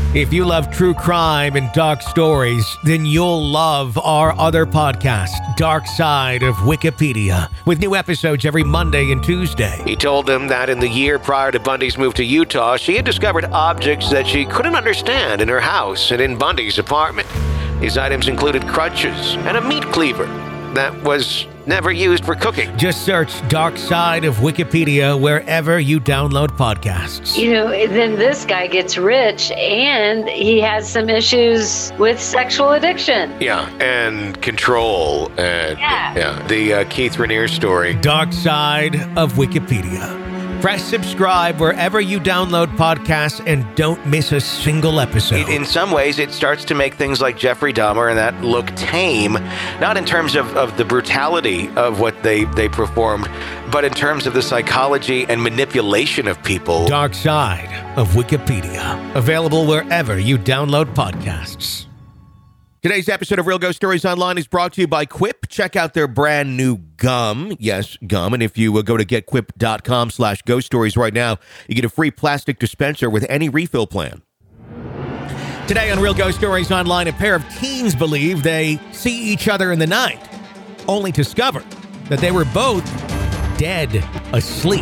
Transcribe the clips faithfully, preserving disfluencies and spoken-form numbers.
If you love true crime and dark stories, then you'll love our other podcast, Dark Side of Wikipedia, with new episodes every Monday and Tuesday. He told them that in the year prior to Bundy's move to Utah, she had discovered objects that she couldn't understand in her house and in Bundy's apartment. These items included crutches and a meat cleaver that was never used for cooking. Just search Dark Side of Wikipedia wherever you download podcasts. You know, then this guy gets rich and he has some issues with sexual addiction. Yeah, and control. And yeah, yeah the uh, Keith Raniere story. Dark Side of Wikipedia. Press subscribe wherever you download podcasts and don't miss a single episode. In some ways, it starts to make things like Jeffrey Dahmer and that look tame, not in terms of, of the brutality of what they, they performed, but in terms of the psychology and manipulation of people. Dark Side of Wikipedia. Available wherever you download podcasts. Today's episode of Real Ghost Stories Online is brought to you by Quip. Check out their brand new gum. Yes, gum. And if you uh, go to getquip.com slash ghost stories right now, you get a free plastic dispenser with any refill plan. Today on Real Ghost Stories Online, a pair of teens believe they see each other in the night, only to discover that they were both dead asleep.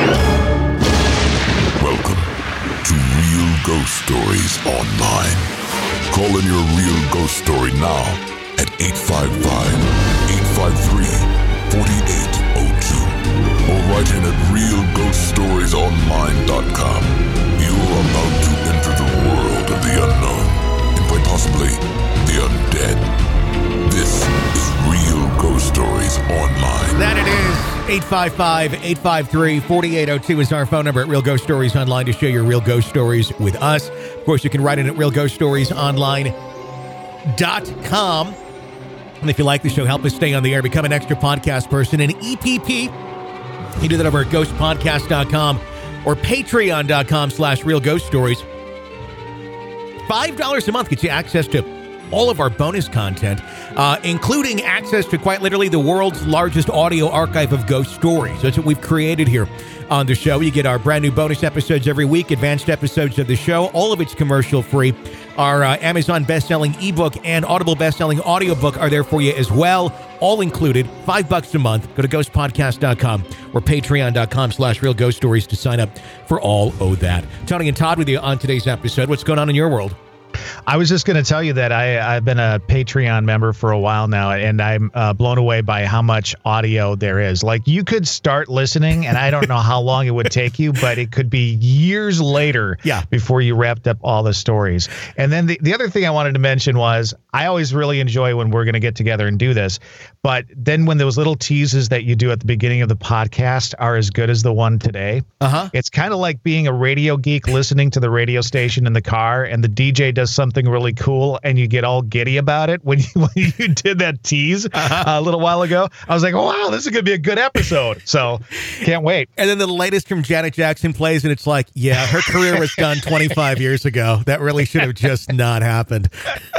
Welcome to Real Ghost Stories Online. Call in your real ghost story now at eight five five, eight five three, four eight zero two or write in at real ghost stories online dot com. You are about to enter the world of the unknown and quite possibly the undead. This is Real Ghost Stories Online. That it is. eight five five, eight five three, four eight zero two is our phone number at Real Ghost Stories Online to share your real ghost stories with us. Of course, you can write in at real ghost stories online dot com. And if you like the show, help us stay on the air. Become an extra podcast person, an E P P. You do that over at ghost podcast dot com or patreon.com slash real ghost stories. five dollars a month gets you access to all of our bonus content, uh, including access to quite literally the world's largest audio archive of ghost stories. That's what we've created here on the show. You get our brand new bonus episodes every week, advanced episodes of the show. All of it's commercial free. Our uh, Amazon best-selling ebook and Audible best-selling audiobook are there for you as well. All included, five bucks a month. Go to ghost podcast dot com or patreon.com slash real ghost stories to sign up for all of that. Tony and Todd with you on today's episode. What's going on in your world? I was just going to tell you that I, I've been a Patreon member for a while now, and I'm uh, blown away by how much audio there is. Like, you could start listening, and I don't know how long it would take you, but it could be years later yeah. before you wrapped up all the stories. And then the, the other thing I wanted to mention was I always really enjoy when we're going to get together and do this. But then when those little teases that you do at the beginning of the podcast are as good as the one today, uh-huh. it's kind of like being a radio geek listening to the radio station in the car, and the D J does something really cool and you get all giddy about it. When you, when you did that tease uh-huh. a little while ago, I was like, oh, wow, this is going to be a good episode. So can't wait. And then the latest from Janet Jackson plays, and it's like, yeah, her career was done twenty-five years ago. That really should have just not happened.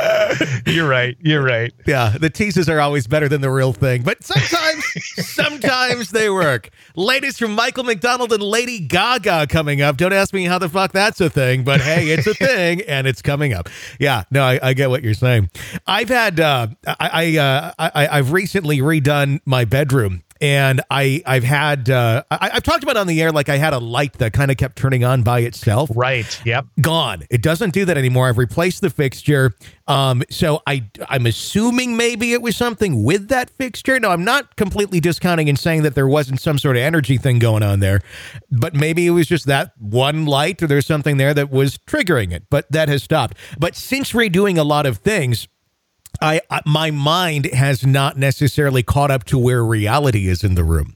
You're right. You're right. Yeah, the teases are always better than the real thing, but sometimes, sometimes they work. Latest from Michael McDonald and Lady Gaga coming up. Don't ask me how the fuck that's a thing, but hey, it's a thing, and it's coming up. Yeah, no, I, I get what you're saying. I've had, uh, I, I, uh, I, I've recently redone my bedroom. And I, I've had, uh, I, I've talked about on the air, like I had a light that kind of kept turning on by itself. Right. Yep. Gone. It doesn't do that anymore. I've replaced the fixture. Um, so I, I'm assuming maybe it was something with that fixture. No, I'm not completely discounting and saying that there wasn't some sort of energy thing going on there, but maybe it was just that one light or there's something there that was triggering it, but that has stopped. But since redoing a lot of things, I, I my mind has not necessarily caught up to where reality is in the room.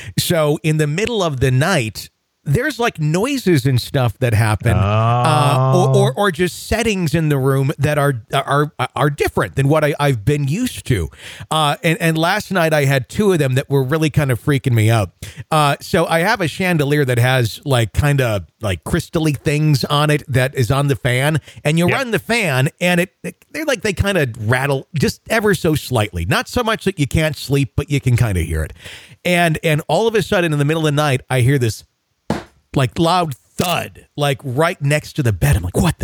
So in the middle of the night, there's like noises and stuff that happen, oh. uh, or, or or just settings in the room that are are are different than what I, I've been used to. Uh, and and last night I had two of them that were really kind of freaking me out. Uh, so I have a chandelier that has like kind of like crystally things on it that is on the fan, and you yep. run the fan, and it they're like they kind of rattle just ever so slightly, not so much that you can't sleep, but you can kind of hear it. And and all of a sudden in the middle of the night, I hear this like loud thud, like right next to the bed. I'm like, what the hell was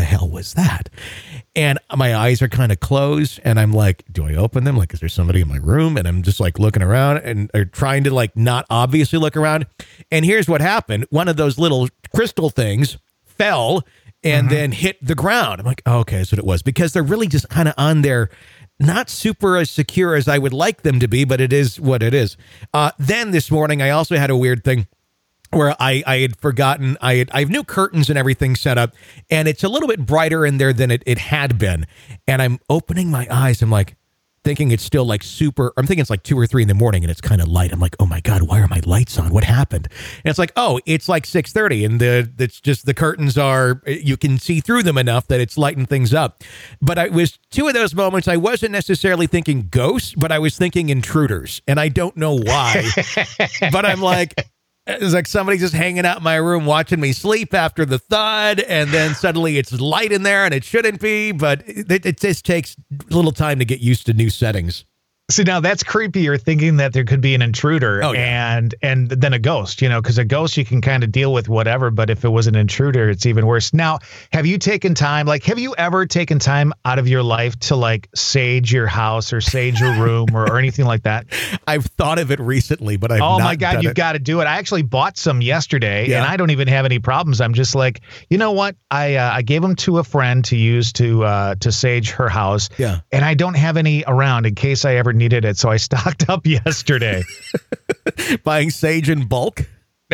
was that? And my eyes are kind of closed, and I'm like, do I open them? Like, is there somebody in my room? And I'm just like looking around and or trying to like not obviously look around. And here's what happened. One of those little crystal things fell and mm-hmm. then hit the ground. I'm like, oh, okay, that's what it was. Because they're really just kind of on there, not super as secure as I would like them to be, but it is what it is. Uh, then this morning, I also had a weird thing where I, I had forgotten, I had, I have new curtains and everything set up, and it's a little bit brighter in there than it, it had been. And I'm opening my eyes. I'm like, thinking it's still like super, I'm thinking it's like two or three in the morning and it's kind of light. I'm like, oh my God, why are my lights on? What happened? And it's like, oh, it's like six thirty and the, it's just the curtains are, you can see through them enough that it's lighting things up. But I was two of those moments, I wasn't necessarily thinking ghosts, but I was thinking intruders. And I don't know why, but I'm like, it's like somebody just hanging out in my room watching me sleep after the thud, and then suddenly it's light in there and it shouldn't be, but it, it just takes a little time to get used to new settings. See, now that's creepier, thinking that there could be an intruder oh, yeah. and and then a ghost, you know, because a ghost you can kind of deal with whatever. But if it was an intruder, it's even worse. Now, have you taken time, like, have you ever taken time out of your life to like sage your house or sage your room or, or anything like that? I've thought of it recently, but I've oh, not my God, done you've it. got to do it. I actually bought some yesterday yeah. and I don't even have any problems. I'm just like, you know what? I uh, I gave them to a friend to use to uh, to sage her house. Yeah. And I don't have any around in case I ever needed it. So I stocked up yesterday. Buying sage in bulk?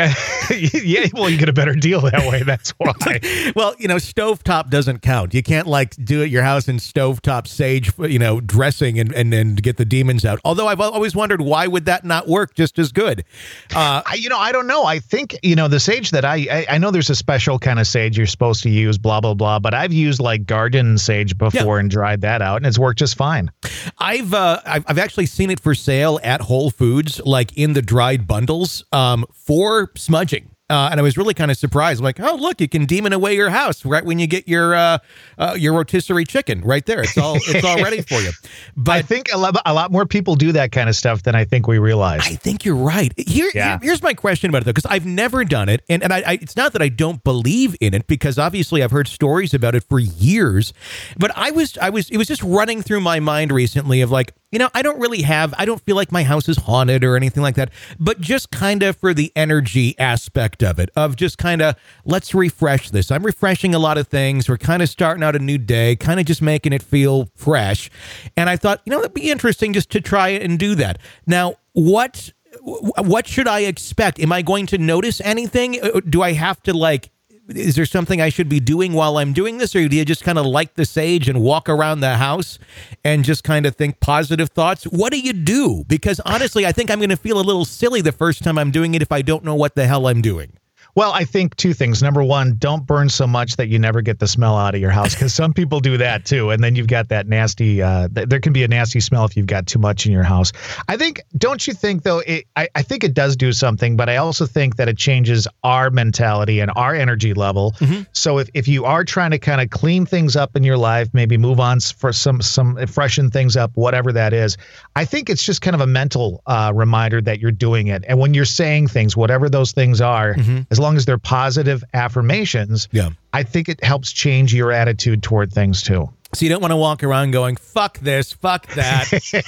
Yeah, well, you get a better deal that way. That's why. Well, you know, stovetop doesn't count. You can't like do it your house in stovetop sage, you know, dressing and and then get the demons out. Although I've always wondered, why would that not work just as good? Uh, I, you know, I don't know. I think, you know, the sage that I, I I know there's a special kind of sage you're supposed to use, blah blah blah. But I've used like garden sage before yeah. and dried that out, and it's worked just fine. I've uh, I've I've actually seen it for sale at Whole Foods, like in the dried bundles, um, for smudging. Uh, and I was really kind of surprised. I'm like, oh, look, you can demon away your house right when you get your uh, uh, your rotisserie chicken right there. It's all it's all ready for you. But I think a lot, a lot more people do that kind of stuff than I think we realize. I think you're right. Here, yeah. here here's my question about it, though, because I've never done it. And, and I, I, it's not that I don't believe in it, because obviously I've heard stories about it for years. But I was I was it was just running through my mind recently of like, you know, I don't really have, I don't feel like my house is haunted or anything like that, but just kind of for the energy aspect of it, of just kind of, let's refresh this. I'm refreshing a lot of things. We're kind of starting out a new day, kind of just making it feel fresh. And I thought, you know, it'd be interesting just to try it and do that. Now, what, what should I expect? Am I going to notice anything? Do I have to like, is there something I should be doing while I'm doing this? Or do you just kind of light the sage and walk around the house and just kind of think positive thoughts? What do you do? Because honestly, I think I'm going to feel a little silly the first time I'm doing it if I don't know what the hell I'm doing. Well, I think two things. Number one, don't burn so much that you never get the smell out of your house, because some people do that too. And then you've got that nasty, uh, th- there can be a nasty smell if you've got too much in your house. I think, don't you think though, it, I, I think it does do something, but I also think that it changes our mentality and our energy level. Mm-hmm. So if, if you are trying to kind of clean things up in your life, maybe move on for some, some freshen things up, whatever that is, I think it's just kind of a mental uh, reminder that you're doing it. And when you're saying things, whatever those things are, mm-hmm. as long as they're positive affirmations, yeah. I think it helps change your attitude toward things too. So you don't want to walk around going, fuck this, fuck that.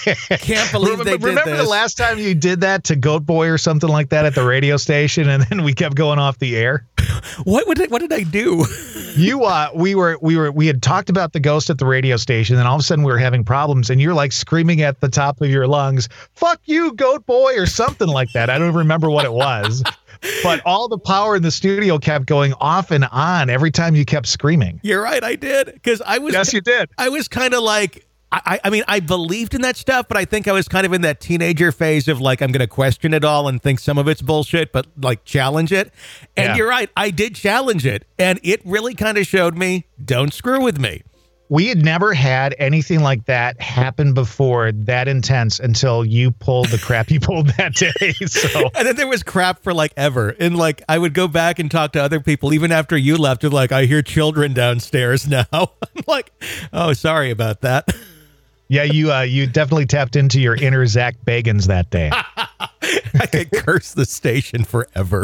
Can't believe remember, they did remember this. the last time you did that to Goat Boy or something like that at the radio station, and then we kept going off the air? What would it, what did I do? You uh we were we were we had talked about the ghost at the radio station, and all of a sudden we were having problems, and you're like screaming at the top of your lungs, fuck you, Goat Boy, or something like that. I don't remember what it was. But all the power in the studio kept going off and on every time you kept screaming. You're right, I did. Because I was Yes, you did. I was kind of like, I, I mean, I believed in that stuff, but I think I was kind of in that teenager phase of like, I'm going to question it all and think some of it's bullshit, but like challenge it. And yeah. You're right, I did challenge it. And it really kind of showed me, don't screw with me. We had never had anything like that happen before, that intense, until you pulled the crap you pulled that day. So, and then there was crap for like ever. And like, I would go back and talk to other people, even after you left, and like, I hear children downstairs now. I'm like, oh, sorry about that. Yeah, you uh, you definitely tapped into your inner Zach Bagans that day. I, could curse the station forever.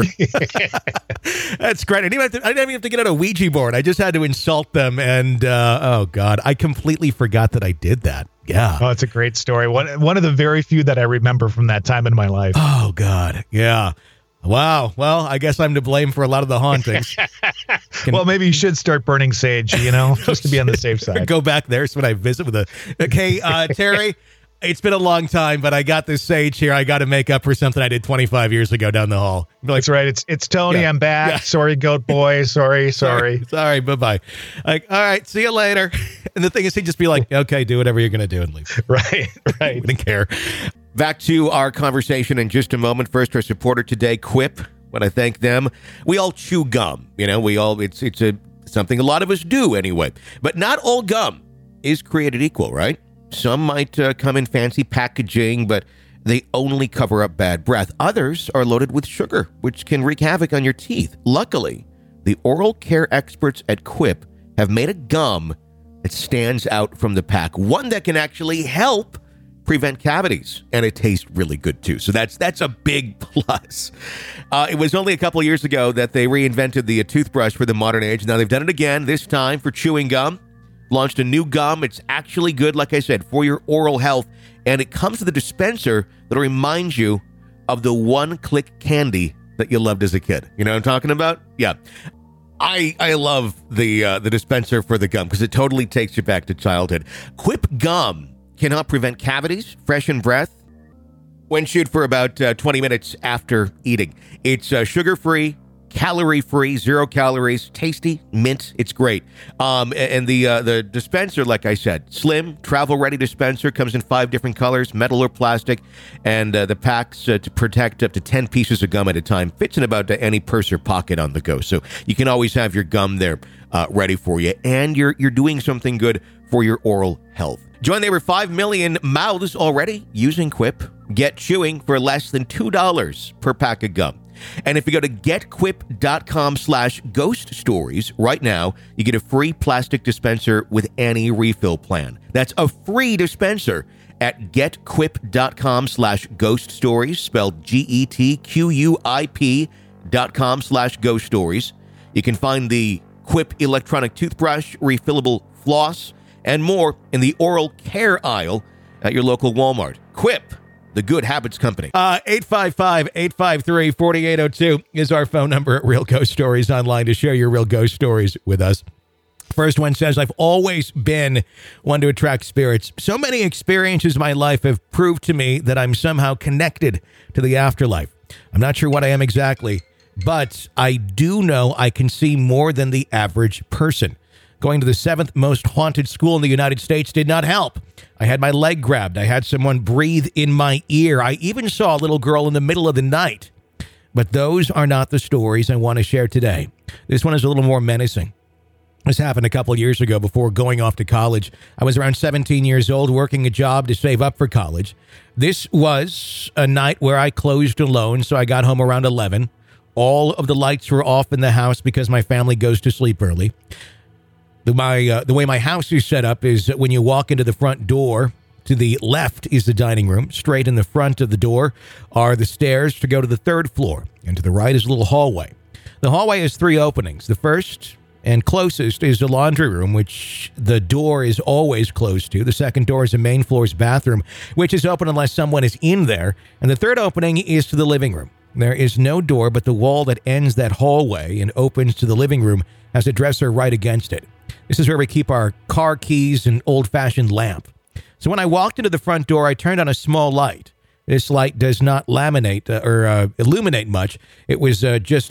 That's great. I didn't, have to, I didn't even have to get out a Ouija board. I just had to insult them. And, uh, oh, God, I completely forgot that I did that. Yeah. Oh, it's a great story. One, one of the very few that I remember from that time in my life. Oh, God. Yeah. Wow. Well, I guess I'm to blame for a lot of the hauntings. Can, well, maybe you should start burning sage, you know, just to be on the safe side. Go back there so when I visit with a... Okay, uh, Terry, it's been a long time, but I got this sage here. I got to make up for something I did twenty-five years ago down the hall. Like, that's right. It's it's Tony. Yeah, I'm back. Yeah. Sorry, goat boy. Sorry, sorry. Sorry. Sorry. Bye-bye. Like, all right, see you later. And the thing is, he'd just be like, okay, do whatever you're going to do and leave. Right, right. We didn't care. Back to our conversation in just a moment. First, our supporter today, Quip. When I thank them, we all chew gum. You know, we all, it's it's a something a lot of us do anyway. But not all gum is created equal, right? Some might uh, come in fancy packaging, but they only cover up bad breath. Others are loaded with sugar, which can wreak havoc on your teeth. Luckily, the oral care experts at Quip have made a gum that stands out from the pack, one that can actually help prevent cavities, and it tastes really good too. So that's that's a big plus. Uh, it was only a couple of years ago that they reinvented the uh, toothbrush for the modern age. Now they've done it again, this time for chewing gum. Launched a new gum. It's actually good, like I said, for your oral health, and it comes with a dispenser that reminds you of the one-click candy that you loved as a kid. You know what I'm talking about? Yeah. I I love the uh, the dispenser for the gum because it totally takes you back to childhood. Quip gum can help prevent cavities, freshen breath when chewed for about uh, twenty minutes after eating. It's uh, sugar-free, calorie-free, zero calories, tasty, mint. It's great. Um, and the uh, the dispenser, like I said, slim, travel-ready dispenser, comes in five different colors, metal or plastic, and uh, the packs uh, to protect up to ten pieces of gum at a time. Fits in about uh, any purse or pocket on the go. So you can always have your gum there uh, ready for you, and you're you're doing something good for your oral health. Join the over five million mouths already using Quip. Get chewing for less than two dollars per pack of gum. And if you go to getquip.com slash ghost stories right now, you get a free plastic dispenser with any refill plan. That's a free dispenser at getquip.com slash ghost stories, spelled G E T Q U I P dot com slash ghost stories. You can find the Quip electronic toothbrush, refillable floss, and more in the oral care aisle at your local Walmart. Quip, the good habits company. Uh, eight five five, eight five three, four eight zero two is our phone number at Real Ghost Stories Online to share your real ghost stories with us. First one says, I've always been one to attract spirits. So many experiences in my life have proved to me that I'm somehow connected to the afterlife. I'm not sure what I am exactly, but I do know I can see more than the average person. Going to the seventh most haunted school in the United States did not help. I had my leg grabbed. I had someone breathe in my ear. I even saw a little girl in the middle of the night. But those are not the stories I want to share today. This one is a little more menacing. This happened a couple years ago before going off to college. I was around seventeen years old, working a job to save up for college. This was a night where I closed alone, so I got home around eleven. All of the lights were off in the house because my family goes to sleep early. The, my, uh, the way my house is set up is that when you walk into the front door, to the left is the dining room. Straight in the front of the door are the stairs to go to the third floor. And to the right is a little hallway. The hallway has three openings. The first and closest is the laundry room, which the door is always closed to. The second door is the main floor's bathroom, which is open unless someone is in there. And the third opening is to the living room. There is no door, but the wall that ends that hallway and opens to the living room has a dresser right against it. This is where we keep our car keys and old-fashioned lamp. So when I walked into the front door, I turned on a small light. This light does not laminate uh, or uh, illuminate much. It was uh, just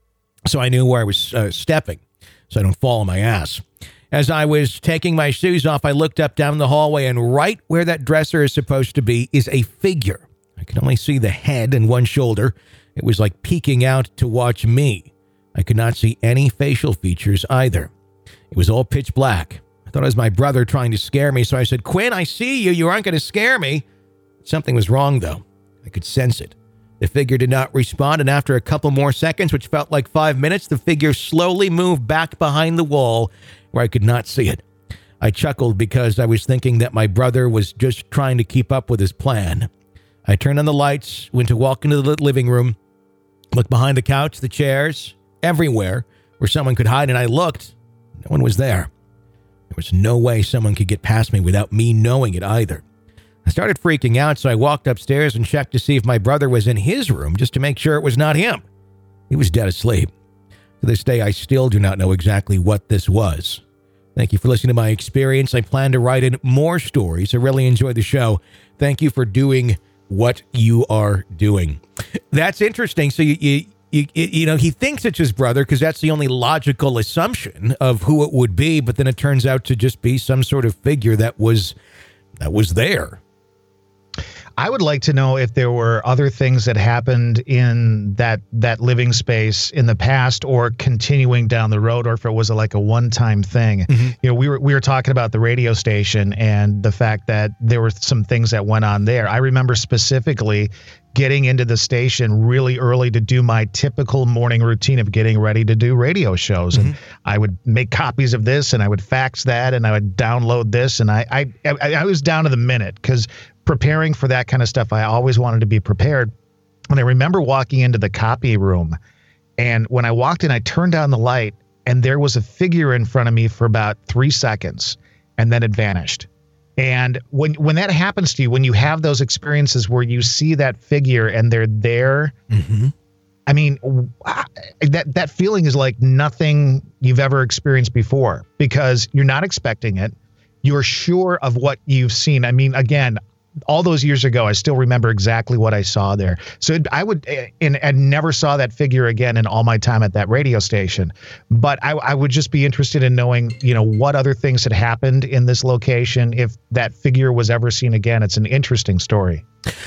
so I knew where I was uh, stepping, so I don't fall on my ass. As I was taking my shoes off, I looked up down the hallway, and right where that dresser is supposed to be is a figure. I could only see the head and one shoulder. It was like peeking out to watch me. I could not see any facial features either. It was all pitch black. I thought it was my brother trying to scare me, so I said, Quinn, I see you. You aren't going to scare me. Something was wrong, though. I could sense it. The figure did not respond, and after a couple more seconds, which felt like five minutes, the figure slowly moved back behind the wall where I could not see it. I chuckled because I was thinking that my brother was just trying to keep up with his plan. I turned on the lights, went to walk into the living room, looked behind the couch, the chairs, everywhere where someone could hide, and I looked. No one was there. There was no way someone could get past me without me knowing it either. I started freaking out, so I walked upstairs and checked to see if my brother was in his room just to make sure it was not him. He was dead asleep. To this day, I still do not know exactly what this was. Thank you for listening to my experience. I plan to write in more stories. I really enjoyed the show. Thank you for doing what you are doing. That's interesting. So you, you, you, you know, he thinks it's his brother because that's the only logical assumption of who it would be. But then it turns out to just be some sort of figure that was that was there. I would like to know if there were other things that happened in that that living space in the past or continuing down the road, or if it was a, like a one-time thing. Mm-hmm. You know, we were we were talking about the radio station and the fact that there were some things that went on there. I remember specifically getting into the station really early to do my typical morning routine of getting ready to do radio shows. Mm-hmm. And I would make copies of this and I would fax that and I would download this. And I, I, I, I was down to the minute because preparing for that kind of stuff, I always wanted to be prepared. And I remember walking into the copy room, and when I walked in, I turned on the light and there was a figure in front of me for about three seconds and then it vanished. And when when that happens to you, when you have those experiences where you see that figure and they're there, mm-hmm. I mean, that that feeling is like nothing you've ever experienced before because you're not expecting it. You're sure of what you've seen. I mean, again, all those years ago, I still remember exactly what I saw there. So it, I would, and, and never saw that figure again in all my time at that radio station. But I, I would just be interested in knowing, you know, what other things had happened in this location. If that figure was ever seen again, it's an interesting story.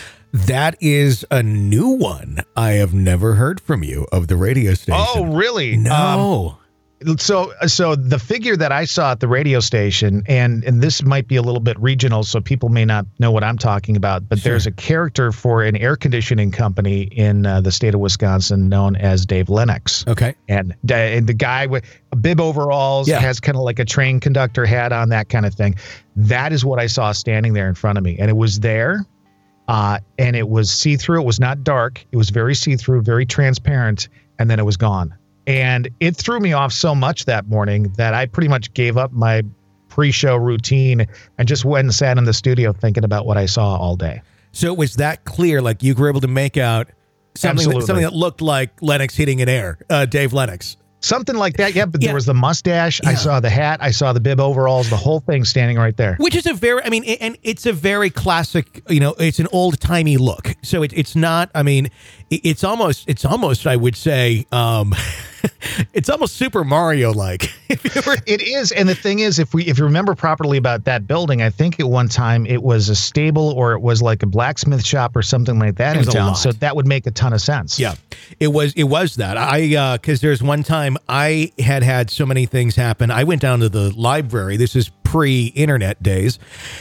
That is a new one. I have never heard from you of the radio station. Oh, really? No. Um, So, so the figure that I saw at the radio station, and and this might be a little bit regional, so people may not know what I'm talking about, but sure. There's a character for an air conditioning company in uh, the state of Wisconsin known as Dave Lennox. Okay. And, uh, and the guy with bib overalls, yeah. has kind of like a train conductor hat on, that kind of thing. That is what I saw standing there in front of me. And it was there, uh, and it was see-through. It was not dark. It was very see-through, very transparent, and then it was gone. And it threw me off so much that morning that I pretty much gave up my pre-show routine and just went and sat in the studio thinking about what I saw all day. So it was that clear, like you were able to make out something, that, something that looked like Lennox hitting an air, uh, Dave Lennox. Something like that, yeah, but yeah. There was the mustache, yeah. I saw the hat, I saw the bib overalls, the whole thing standing right there. Which is a very, I mean, and it's a very classic, you know, it's an old-timey look. So it, it's not, I mean, it's almost, it's almost, I would say, um, it's almost Super Mario-like. It is, and the thing is, if we if you remember properly about that building, I think at one time it was a stable or it was like a blacksmith shop or something like that in town. So that would make a ton of sense. Yeah, it was it was that. I uh, because there's one time I had had so many things happen. I went down to the library. This is pre-internet days,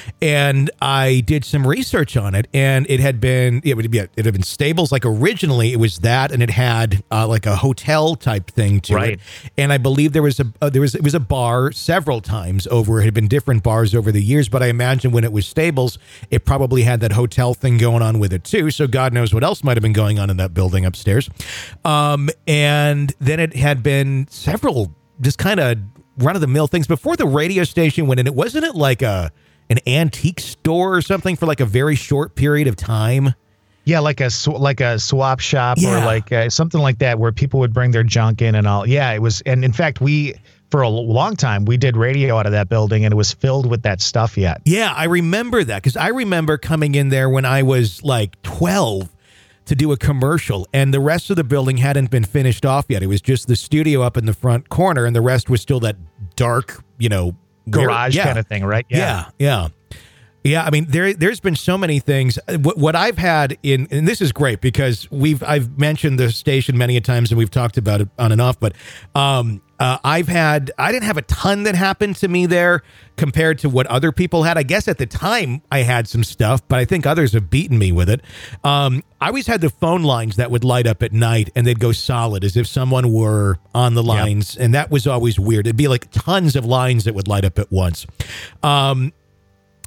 and I did some research on it, and it had been it would be it had been stables. Like originally it was that, and it had uh, like a hotel type thing to right. it. And I believe there was a uh, there was it was a bar several times over. It had been different bars over the years, but I imagine when it was stables, it probably had that hotel thing going on with it too. So God knows what else might have been going on in that building upstairs. Um, and then it had been several just kind of run-of-the-mill things before the radio station went in. It wasn't it like a an antique store or something for like a very short period of time. Yeah, like a like a swap shop yeah. or like uh, something like that where people would bring their junk in and all. Yeah, it was. And in fact, we for a long time we did radio out of that building, and it was filled with that stuff yet. Yeah, I remember that because I remember coming in there when I was like twelve to do a commercial, and the rest of the building hadn't been finished off yet. It was just the studio up in the front corner, and the rest was still that dark, you know, garage yeah. kind of thing, right? Yeah, yeah. Yeah, I mean, there, there's been so many things. What, what I've had in, and this is great because we've, I've mentioned the station many a times and we've talked about it on and off, but um, uh, I've had, I didn't have a ton that happened to me there compared to what other people had. I guess at the time I had some stuff, but I think others have beaten me with it. Um, I always had the phone lines that would light up at night and they'd go solid as if someone were on the lines. Yep. And that was always weird. It'd be like tons of lines that would light up at once. Um,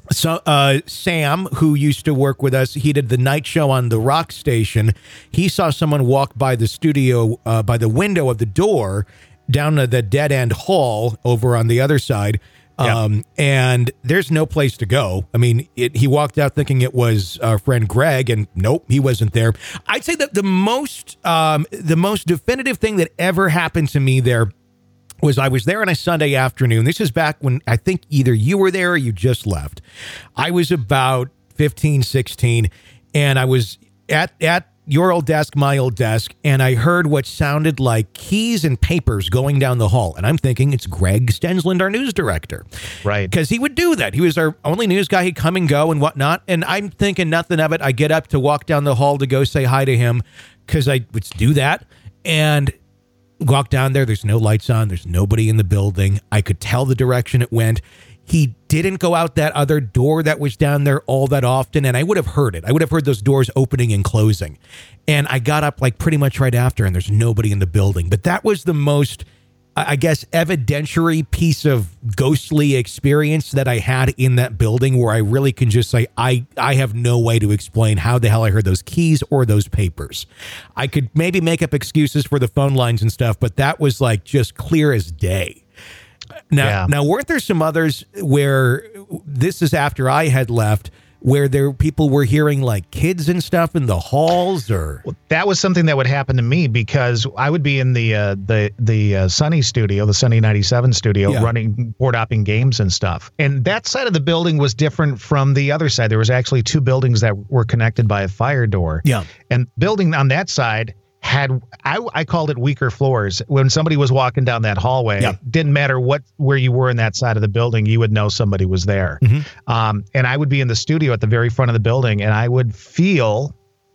So uh, Sam, who used to work with us, he did the night show on the rock station. He saw someone walk by the studio, uh, by the window of the door, down to the dead end hall over on the other side. Um, yep. And there's no place to go. I mean, it, he walked out thinking it was our friend Greg, and nope, he wasn't there. I'd say that the most, um, the most definitive thing that ever happened to me there was I was there on a Sunday afternoon. This is back when I think either you were there or you just left. I was about fifteen, sixteen, and I was at, at your old desk, my old desk, and I heard what sounded like keys and papers going down the hall. And I'm thinking it's Greg Stensland, our news director. Right. Because he would do that. He was our only news guy. He'd come and go and whatnot. And I'm thinking nothing of it. I get up to walk down the hall to go say hi to him because I would do that. And walk down there. There's no lights on. There's nobody in the building. I could tell the direction it went. He didn't go out that other door that was down there all that often, and I would have heard it. I would have heard those doors opening and closing. And I got up like pretty much right after, and there's nobody in the building. But that was the most, I guess, evidentiary piece of ghostly experience that I had in that building, where I really can just say, I, I have no way to explain how the hell I heard those keys or those papers. I could maybe make up excuses for the phone lines and stuff, but that was like just clear as day. Now, yeah. now, weren't there some others where this is after I had left, where there people were hearing like kids and stuff in the halls? Or well, that was something that would happen to me because I would be in the uh, the the uh, Sunny studio, the Sunny ninety-seven studio, yeah. running board hopping games and stuff. And that side of the building was different from the other side. There was actually two buildings that were connected by a fire door. Yeah, and building on that side had I, I called it weaker floors. When somebody was walking down that hallway, yeah. didn't matter what where you were in that side of the building, you would know somebody was there. Mm-hmm. Um, and I would be in the studio at the very front of the building, and I would feel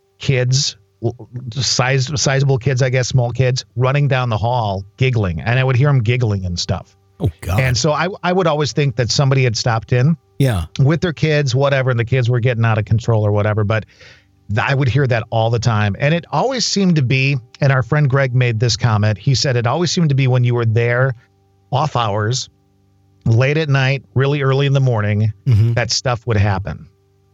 kids, size sizable kids, I guess, small kids, running down the hall, giggling, and I would hear them giggling and stuff. Oh God! And so I I would always think that somebody had stopped in, yeah, with their kids, whatever, and the kids were getting out of control or whatever, but. I would hear that all the time. And it always seemed to be, and our friend Greg made this comment, he said it always seemed to be when you were there off hours, late at night, really early in the morning, mm-hmm. that stuff would happen.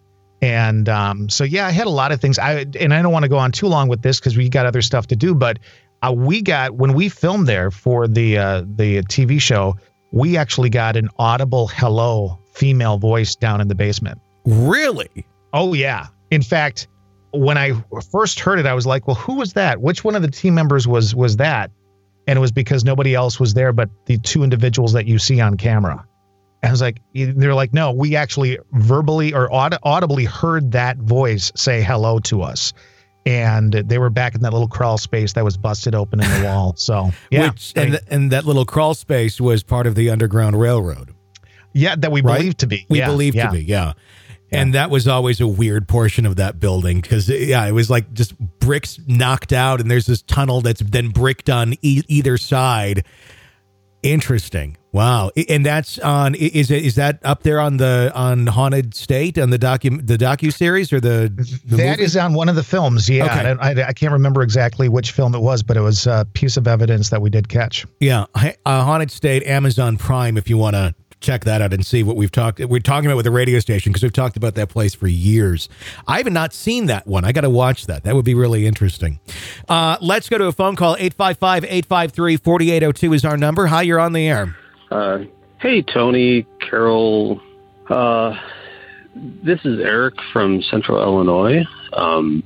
And um, so, yeah, I had a lot of things. I And I don't want to go on too long with this because we got other stuff to do. But uh, we got, when we filmed there for the uh, the T V show, we actually got an audible hello female voice down in the basement. Really? Oh, yeah. In fact, when I first heard it, I was like, well, who was that? Which one of the team members was was that? And it was because nobody else was there but the two individuals that you see on camera. And I was like, they're like, no, we actually verbally or aud- audibly heard that voice say hello to us. And they were back in that little crawl space that was busted open in the wall. So, yeah. Which, and, th- and that little crawl space was part of the Underground Railroad. Yeah, that we right? believed to be. We yeah, believed yeah. to be, yeah. And that was always a weird portion of that building because, yeah, it was like just bricks knocked out and there's this tunnel that's then bricked on e- either side. Interesting. Wow. And that's on, is it, is that up there on the, on Haunted State, on the docu, the docu-series or the, the That movie? is on one of the films. Yeah. Okay. I, I can't remember exactly which film it was, but it was a piece of evidence that we did catch. Yeah. Uh, Haunted State, Amazon Prime, if you want to check that out and see what we've talked, we're talking about with the radio station because we've talked about that place for years. I have not seen that one. I got to watch that. That would be really interesting. Uh, let's go to a phone call. eight five five, eight five three, four eight zero two is our number. Hi, you're on the air. Uh, hey, Tony, Carol. Uh, this is Eric from Central Illinois. Um,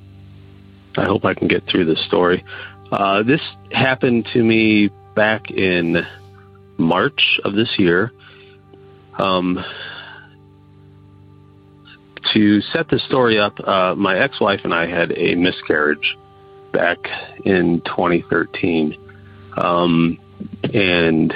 I hope I can get through this story. Uh, this happened to me back in March of this year. Um, to set the story up, uh, my ex-wife and I had a miscarriage back in twenty thirteen. Um, and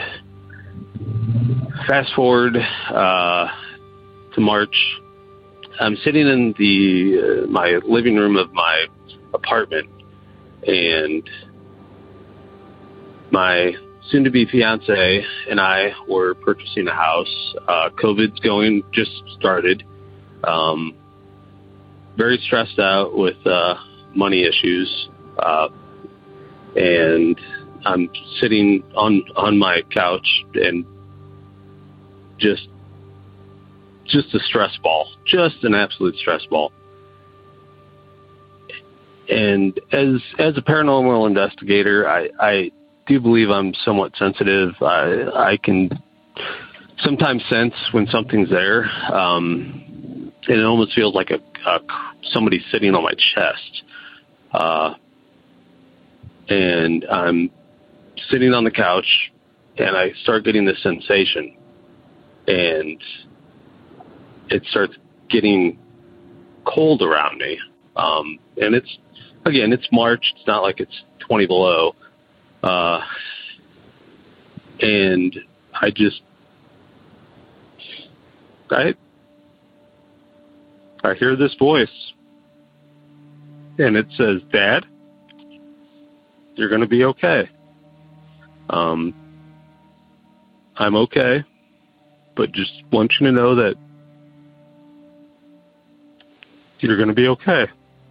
fast forward uh, to March, I'm sitting in the uh, my living room of my apartment, and my soon-to-be fiance and I were purchasing a house. Uh, COVID's going, just started. Um, very stressed out with uh, money issues. Uh, and I'm sitting on, on my couch and just just a stress ball, just an absolute stress ball. And as as a paranormal investigator, I, I do believe I'm somewhat sensitive. I, I can sometimes sense when something's there, um, and it almost feels like a, a somebody sitting on my chest. Uh, and I'm sitting on the couch, and I start getting this sensation, and it starts getting cold around me. Um, and it's, again, it's March. It's not like it's twenty below. Uh, and I just, I, I hear this voice, and it says, "Dad, you're going to be okay. Um, I'm okay, but just want you to know that you're going to be okay."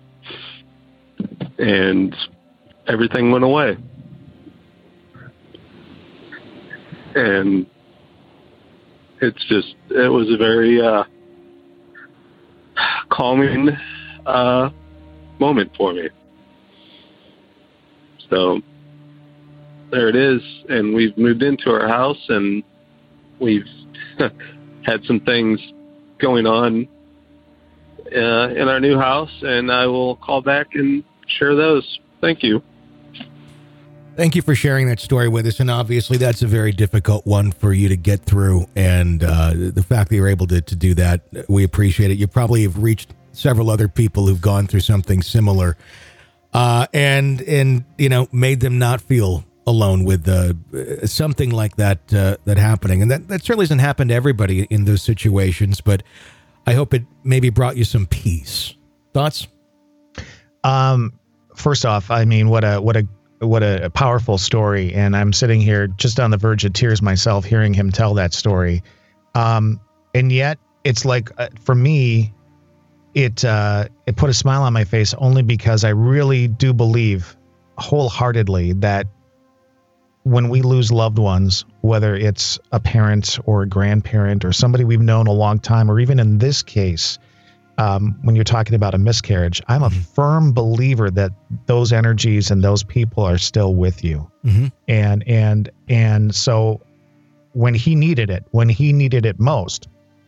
And everything went away. And it's just, it was a very uh, calming uh, moment for me. So there it is. And we've moved into our house, and we've had some things going on uh, in our new house, and I will call back and share those. Thank you. Thank you for sharing that story with us. And obviously that's a very difficult one for you to get through. And uh, the fact that you're able to, to do that, we appreciate it. You probably have reached several other people who've gone through something similar uh, and, and, you know, made them not feel alone with uh, something like that, uh, that happening. And that, that certainly doesn't happen to everybody in those situations, but I hope it maybe brought you some peace. Thoughts? Um, first off, I mean, what a, what a, what a powerful story. And I'm sitting here just on the verge of tears myself, hearing him tell that story. Um, and yet it's like, uh, for me, it, uh, it put a smile on my face only because I really do believe wholeheartedly that when we lose loved ones, whether it's a parent or a grandparent or somebody we've known a long time, or even in this case, Um, when you're talking about a miscarriage, I'm a firm believer that those energies and those people are still with you. Mm-hmm. And, and, and so when he needed it, when he needed it most,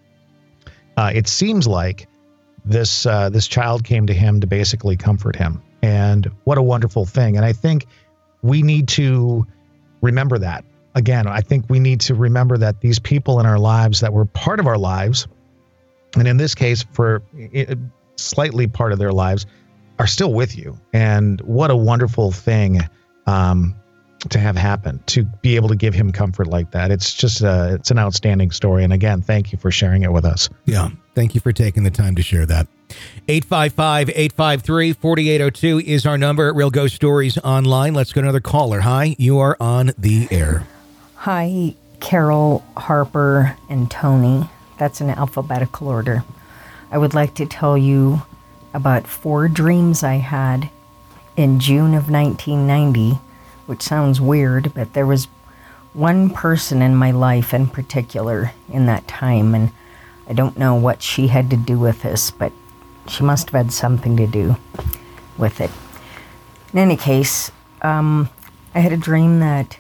uh, it seems like this, uh, this child came to him to basically comfort him. And what a wonderful thing. And I think we need to remember that. Again, I think we need to remember that these people in our lives that were part of our lives, and in this case, for it, slightly part of their lives, are still with you. And what a wonderful thing um, to have happen, to be able to give him comfort like that. It's just a, it's an outstanding story. And again, thank you for sharing it with us. Yeah. Thank you for taking the time to share that. eight five five, eight five three, four eight zero two is our number at Real Ghost Stories Online. Let's go to another caller. Hi, you are on the air. Hi, Carol, Harper, and Tony. That's in alphabetical order. I would like to tell you about four dreams I had in June of nineteen ninety, which sounds weird, but there was one person in my life in particular in that time, and I don't know what she had to do with this, but she must have had something to do with it. In any case, um, I had a dream that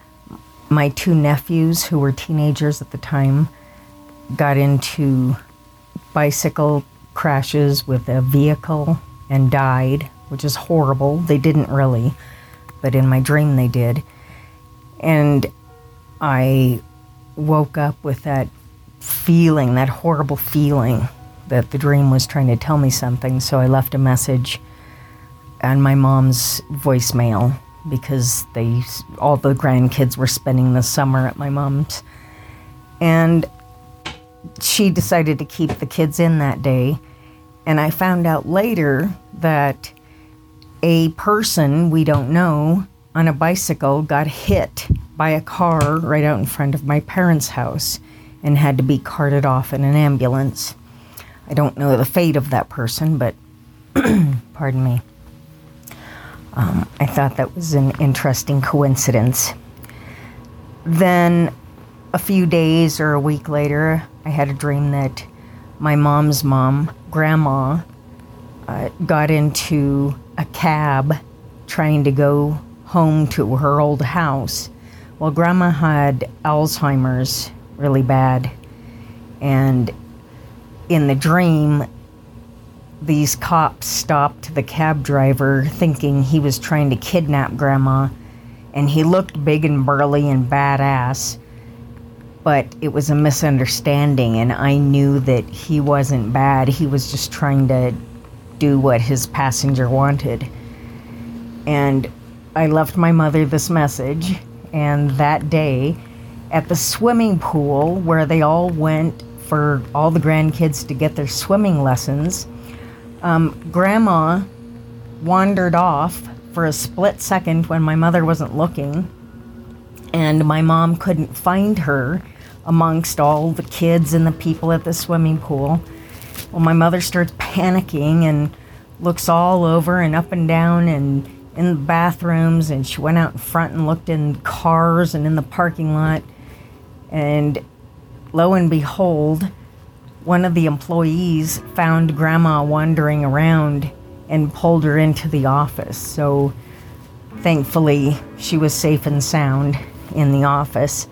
my two nephews, who were teenagers at the time, got into bicycle crashes with a vehicle and died, which is horrible. They didn't really, but in my dream they did. And I woke up with that feeling, that horrible feeling that the dream was trying to tell me something. So I left a message on my mom's voicemail because they, all the grandkids were spending the summer at my mom's. And she decided to keep the kids in that day. And I found out later that a person we don't know on a bicycle got hit by a car right out in front of my parents' house and had to be carted off in an ambulance. I don't know the fate of that person, but pardon me. Um, I thought that was an interesting coincidence. Then a few days or a week later, I had a dream that my mom's mom, Grandma, uh, got into a cab trying to go home to her old house. Well, Grandma had Alzheimer's really bad, and in the dream, these cops stopped the cab driver thinking he was trying to kidnap Grandma, and he looked big and burly and badass, but it was a misunderstanding, and I knew that he wasn't bad. He was just trying to do what his passenger wanted. And I left my mother this message, and that day at the swimming pool where they all went for all the grandkids to get their swimming lessons, um, Grandma wandered off for a split second when my mother wasn't looking, and my mom couldn't find her amongst all the kids and the people at the swimming pool. Well, my mother starts panicking and looks all over and up and down and in the bathrooms, and she went out in front and looked in cars and in the parking lot, and lo and behold, one of the employees found Grandma wandering around and pulled her into the office. So thankfully she was safe and sound in the office.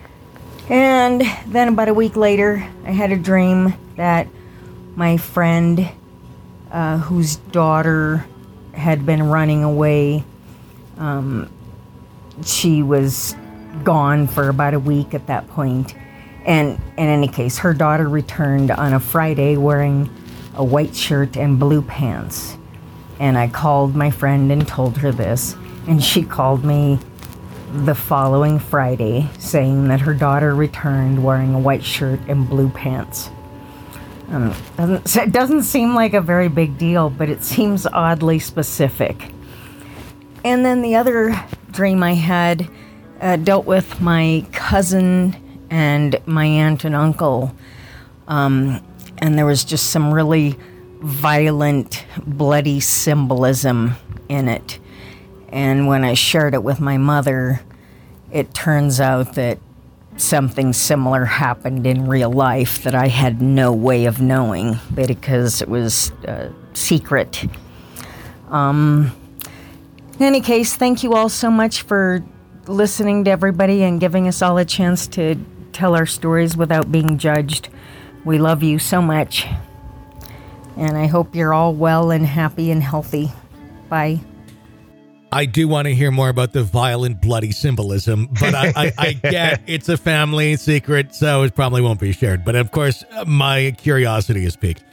And then about a week later, I had a dream that my friend, uh, whose daughter had been running away, um, she was gone for about a week at that point. And in any case, her daughter returned on a Friday wearing a white shirt and blue pants. And I called my friend and told her this, and she called me the following Friday saying that her daughter returned wearing a white shirt and blue pants. Um, doesn't, it doesn't seem like a very big deal, but it seems oddly specific. And then the other dream I had uh, dealt with my cousin and my aunt and uncle. Um, and there was just some really violent, bloody symbolism in it. And when I shared it with my mother, it turns out that something similar happened in real life that I had no way of knowing because it was uh, secret. Um, in any case, thank you all so much for listening to everybody and giving us all a chance to tell our stories without being judged. We love you so much. And I hope you're all well and happy and healthy. Bye. I do want to hear more about the violent, bloody symbolism, but I, I, I get it's a family secret, so it probably won't be shared. But of course, my curiosity is piqued.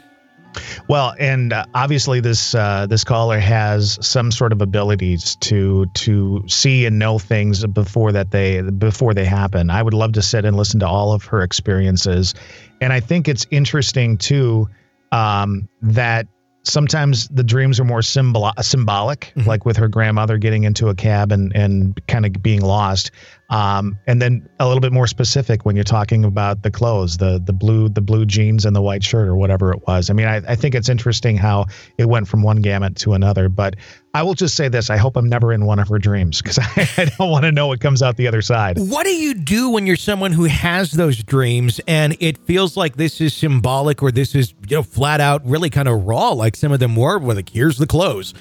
Well, and uh, obviously this uh, this caller has some sort of abilities to to see and know things before that they before they happen. I would love to sit and listen to all of her experiences, and I think it's interesting too um, that. Sometimes the dreams are more symbol- symbolic, mm-hmm. like with her grandmother getting into a cab and, and kind of being lost. Um, and then a little bit more specific when you're talking about the clothes, the the blue the blue jeans and the white shirt or whatever it was. I mean, I, I think it's interesting how it went from one gamut to another. But I will just say this. I hope I'm never in one of her dreams because I, I don't want to know what comes out the other side. What do you do when you're someone who has those dreams and it feels like this is symbolic or this is, you know, flat out really kind of raw like some of them were, where like, here's the clothes.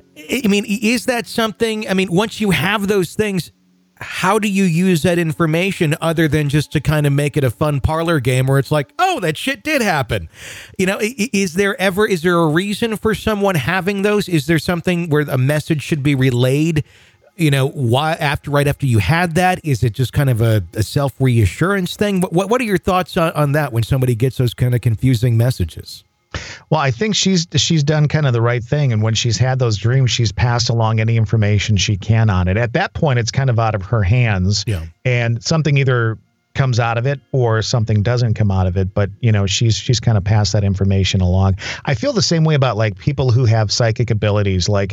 I mean, is that something, I mean, once you have those things, how do you use that information other than just to kind of make it a fun parlor game where it's like, oh, that shit did happen? You know, is there ever, is there a reason for someone having those? Is there something where a message should be relayed, you know, why after, right after you had that? Is it just kind of a, a self-reassurance thing? What, what are your thoughts on, on that when somebody gets those kind of confusing messages? Well, I think she's she's done kind of the right thing. And when she's had those dreams, she's passed along any information she can on it. At that point, it's kind of out of her hands. Yeah. And something either comes out of it or something doesn't come out of it. But, you know, she's she's kind of passed that information along. I feel the same way about like people who have psychic abilities. Like,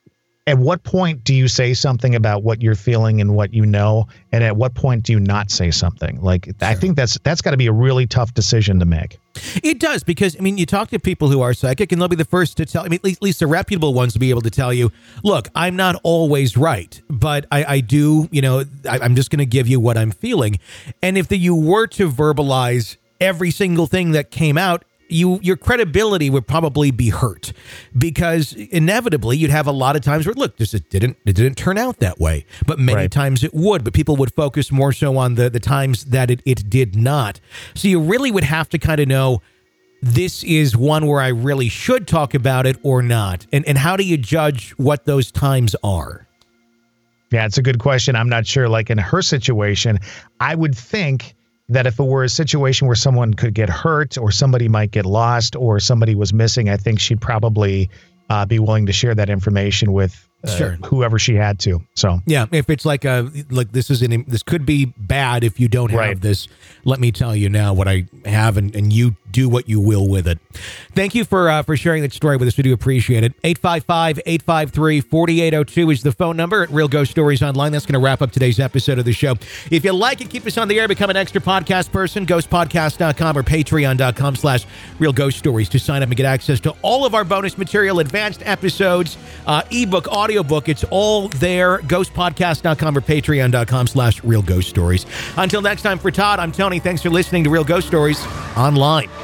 at what point do you say something about what you're feeling and what you know? And at what point do you not say something? Like, sure. I think that's that's got to be a really tough decision to make. It does, because, I mean, you talk to people who are psychic and they'll be the first to tell, I mean, at least, at least the reputable ones will be able to tell you, look, I'm not always right, but I, I do, you know, I, I'm just going to give you what I'm feeling. And if the, you were to verbalize every single thing that came out, you your credibility would probably be hurt, because inevitably you'd have a lot of times where, look, this it didn't it didn't turn out that way, but many Right. times it would. But people would focus more so on the the times that it, it did not. So you really would have to kind of know, this is one where I really should talk about it or not. And and how do you judge what those times are? Yeah, it's a good question. I'm not sure. Like in her situation, I would think that if it were a situation where someone could get hurt or somebody might get lost or somebody was missing, I think she'd probably uh, be willing to share that information with uh, Sure. whoever she had to. So Yeah, if it's like a like this is an this could be bad if you don't have Right. this. Let me tell you now what I have, and, and you do what you will with it. Thank you for uh, for sharing that story with us. We do appreciate it. eight five five, eight five three, four eight zero two is the phone number at Real Ghost Stories Online. That's going to wrap up today's episode of the show. If you like it, keep us on the air, become an extra podcast person, ghost podcast dot com or patreon dot com slash Real Ghost Stories to sign up and get access to all of our bonus material, advanced episodes, uh, ebook, audiobook. It's all there, ghost podcast dot com or patreon dot com slash Real Ghost Stories. Until next time, for Todd, I'm Tony. Thanks for listening to Real Ghost Stories Online.